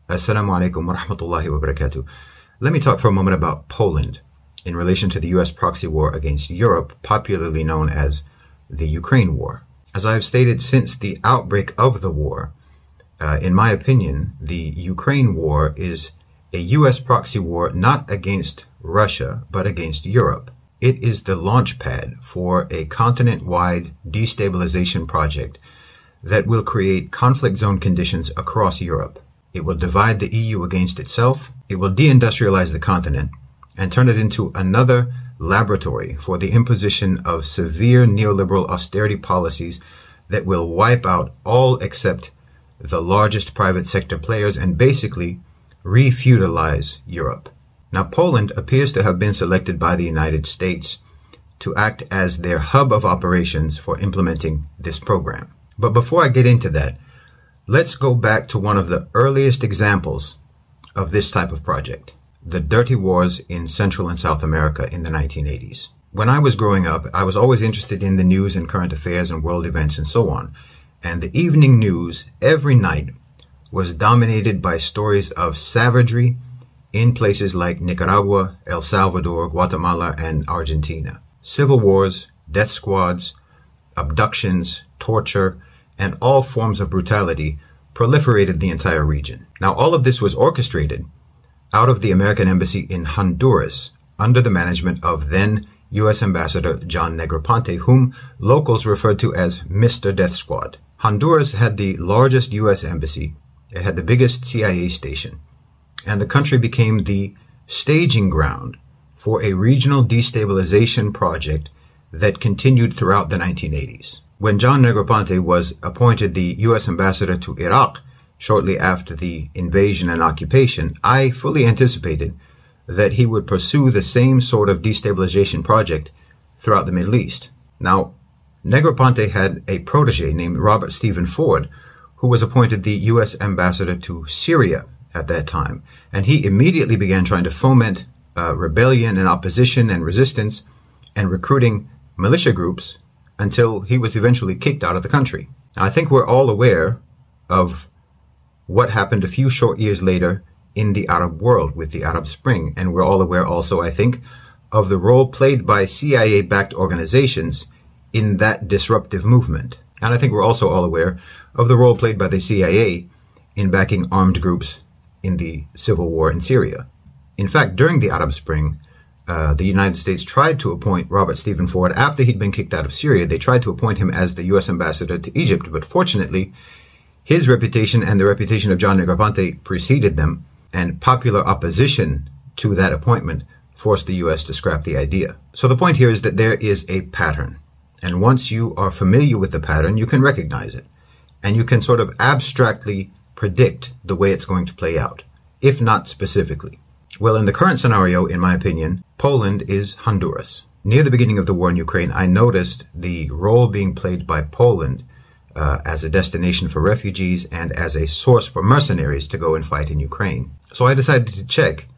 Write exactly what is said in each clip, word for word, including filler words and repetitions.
Assalamu alaikum wa rahmatullahi wa barakatuh. Let me talk for a moment about Poland in relation to the U S proxy war against Europe, popularly known as the Ukraine War. As I have stated since the outbreak of the war, uh, in my opinion, the Ukraine War is a U S proxy war not against Russia, but against Europe. It is the launch pad for a continent-wide destabilization project that will create conflict zone conditions across Europe. It will divide the E U against itself, it will deindustrialize the continent, and turn it into another laboratory for the imposition of severe neoliberal austerity policies that will wipe out all except the largest private sector players and basically re-feudalize Europe. Now, Poland appears to have been selected by the United States to act as their hub of operations for implementing this program. But before I get into that, let's go back to one of the earliest examples of this type of project, the dirty wars in Central and South America in the nineteen eighties. When I was growing up, I was always interested in the news and current affairs and world events and so on. And the evening news every night was dominated by stories of savagery in places like Nicaragua, El Salvador, Guatemala, and Argentina. Civil wars, death squads, abductions, torture, and all forms of brutality proliferated the entire region. Now, all of this was orchestrated out of the American embassy in Honduras under the management of then U S Ambassador John Negroponte, whom locals referred to as Mister Death Squad. Honduras had the largest U S embassy, it had the biggest C I A station, and the country became the staging ground for a regional destabilization project that continued throughout the nineteen eighties. When John Negroponte was appointed the U S ambassador to Iraq shortly after the invasion and occupation, I fully anticipated that he would pursue the same sort of destabilization project throughout the Middle East. Now, Negroponte had a protege named Robert Stephen Ford, who was appointed the U S ambassador to Syria at that time, and he immediately began trying to foment uh, rebellion and opposition and resistance and recruiting militia groups until he was eventually kicked out of the country. Now, I think we're all aware of what happened a few short years later in the Arab world with the Arab Spring, and we're all aware also, I think, of the role played by C I A-backed organizations in that disruptive movement. And I think we're also all aware of the role played by the C I A in backing armed groups in the civil war in Syria. In fact, during the Arab Spring, uh, the United States tried to appoint Robert Stephen Ford after he'd been kicked out of Syria. They tried to appoint him as the U S ambassador to Egypt, but fortunately, his reputation and the reputation of John Negroponte preceded them, and popular opposition to that appointment forced the U S to scrap the idea. So the point here is that there is a pattern, and once you are familiar with the pattern, you can recognize it, and you can sort of abstractly predict the way it's going to play out, if not specifically. Well, in the current scenario, in my opinion, Poland is Honduras. Near the beginning of the war in Ukraine, I noticed the role being played by Poland uh, as a destination for refugees and as a source for mercenaries to go and fight in Ukraine. So I decided to check,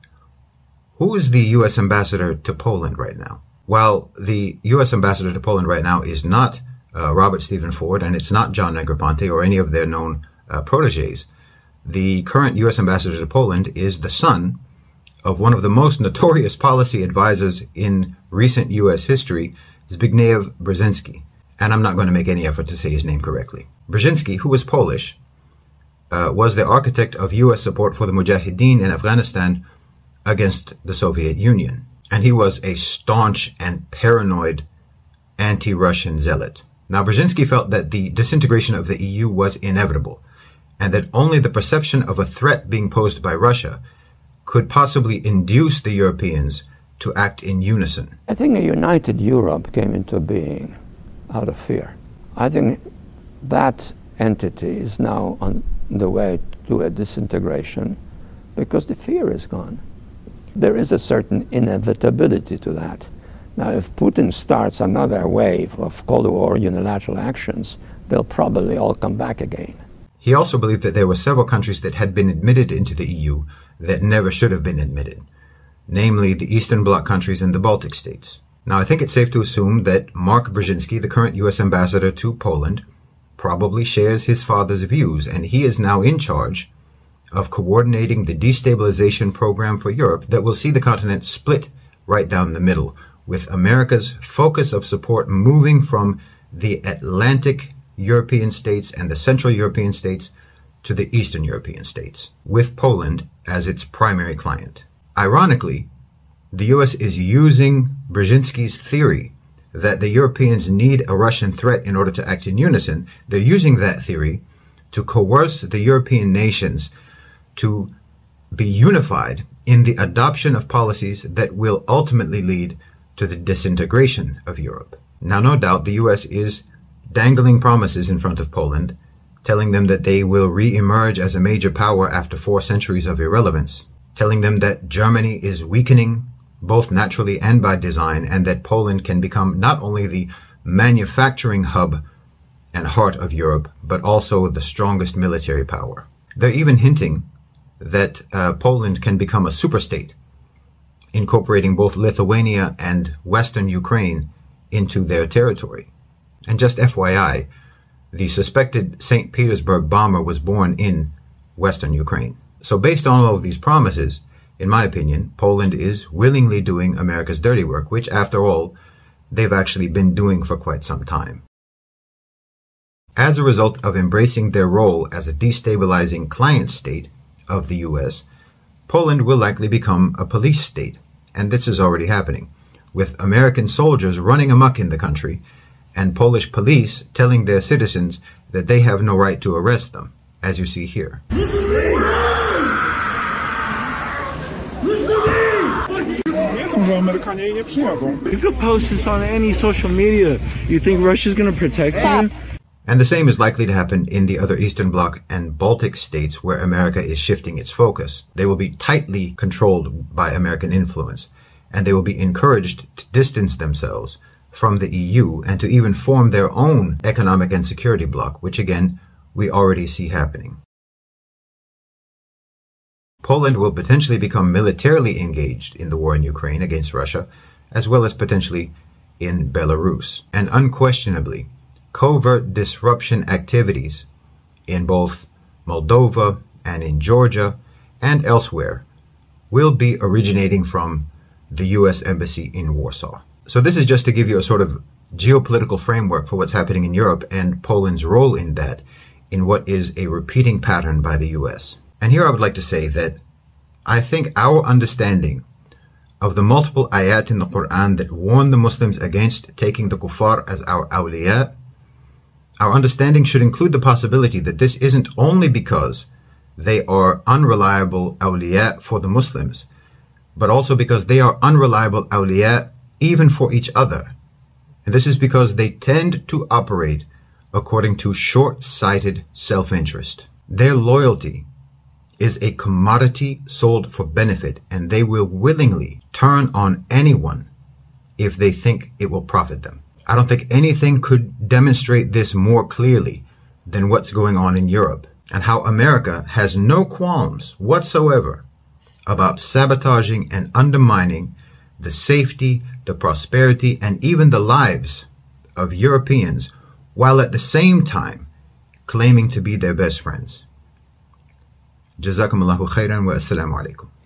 who is the U S ambassador to Poland right now? Well, the U S ambassador to Poland right now is not uh, Robert Stephen Ford, and it's not John Negroponte or any of their known uh, proteges. The current U S ambassador to Poland is the son of one of the most notorious policy advisors in recent U S history, Zbigniew Brzezinski. And I'm not going to make any effort to say his name correctly. Brzezinski, who was Polish, uh, was the architect of U S support for the Mujahideen in Afghanistan against the Soviet Union. And he was a staunch and paranoid anti-Russian zealot. Now, Brzezinski felt that the disintegration of the E U was inevitable, and that only the perception of a threat being posed by Russia could possibly induce the Europeans to act in unison. I think a united Europe came into being out of fear. I think that entity is now on the way to a disintegration because the fear is gone. There is a certain inevitability to that. Now, if Putin starts another wave of Cold War unilateral actions, they'll probably all come back again. He also believed that there were several countries that had been admitted into the E U that never should have been admitted, namely the Eastern Bloc countries and the Baltic states. Now, I think it's safe to assume that Mark Brzezinski, the current U S ambassador to Poland, probably shares his father's views, and he is now in charge of coordinating the destabilization program for Europe that will see the continent split right down the middle, with America's focus of support moving from the Atlantic European states and the Central European states to the Eastern European states, with Poland as its primary client. Ironically, the U S is using Brzezinski's theory that the Europeans need a Russian threat in order to act in unison. They're using that theory to coerce the European nations to be unified in the adoption of policies that will ultimately lead to the disintegration of Europe. Now, no doubt the U S is dangling promises in front of Poland, telling them that they will re-emerge as a major power after four centuries of irrelevance, telling them that Germany is weakening both naturally and by design, and that Poland can become not only the manufacturing hub and heart of Europe, but also the strongest military power. They're even hinting that uh, Poland can become a superstate, incorporating both Lithuania and Western Ukraine into their territory. And just F Y I, the suspected Saint Petersburg bomber was born in Western Ukraine. So based on all of these promises, in my opinion, Poland is willingly doing America's dirty work, which, after all, they've actually been doing for quite some time. As a result of embracing their role as a destabilizing client state of the U S, Poland will likely become a police state, and this is already happening, with American soldiers running amok in the country and Polish police telling their citizens that they have no right to arrest them, as you see here. You could post this on any social media. You think Russia's going to protect you? And the same is likely to happen in the other Eastern Bloc and Baltic states where America is shifting its focus. They will be tightly controlled by American influence, and they will be encouraged to distance themselves from the E U and to even form their own economic and security bloc, which again, we already see happening. Poland will potentially become militarily engaged in the war in Ukraine against Russia, as well as potentially in Belarus. And unquestionably, covert disruption activities in both Moldova and in Georgia and elsewhere will be originating from the U S Embassy in Warsaw. So this is just to give you a sort of geopolitical framework for what's happening in Europe and Poland's role in that, in what is a repeating pattern by the U S. And here I would like to say that I think our understanding of the multiple ayat in the Quran that warn the Muslims against taking the kuffar as our awliya, our understanding should include the possibility that this isn't only because they are unreliable awliya for the Muslims, but also because they are unreliable awliya even for each other. And this is because they tend to operate according to short-sighted self-interest. Their loyalty is a commodity sold for benefit, and they will willingly turn on anyone if they think it will profit them. I don't think anything could demonstrate this more clearly than what's going on in Europe, and how America has no qualms whatsoever about sabotaging and undermining the safety, the prosperity, and even the lives of Europeans, while at the same time claiming to be their best friends. Jazakumullahu khairan wa assalamu alaikum.